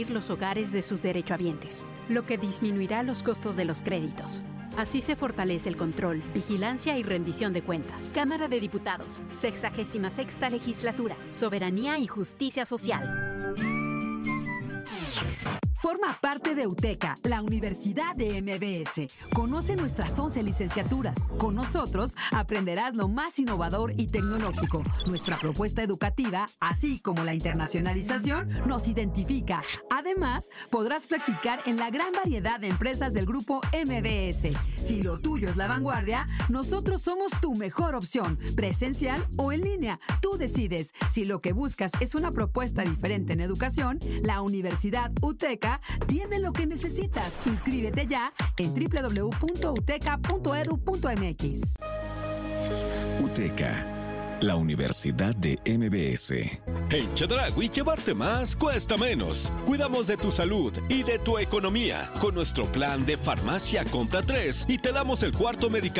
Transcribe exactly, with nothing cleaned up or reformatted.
los hogares de sus derechohabientes, lo que disminuirá los costos de los créditos. Así se fortalece el control, vigilancia y rendición de cuentas. Cámara de Diputados, sexagésima sexta legislatura, soberanía y justicia social. Forma parte de UTECA, la Universidad de M B S. Conoce nuestras once licenciaturas. Con nosotros aprenderás lo más innovador y tecnológico. Nuestra propuesta educativa, así como la internacionalización, nos identifica. Además, podrás practicar en la gran variedad de empresas del grupo M B S. Si lo tuyo es la vanguardia, nosotros somos tu mejor opción, presencial o en línea. Tú decides. Si lo que buscas es una propuesta diferente en educación, la Universidad UTECA tiene lo que necesitas. Inscríbete ya en doble u doble u doble u punto uteca punto edu punto m x. UTECA, la Universidad de M B S. En Chedraui, llevarte más cuesta menos. Cuidamos de tu salud y de tu economía. Con nuestro plan de farmacia compra tres y te damos el cuarto medicamento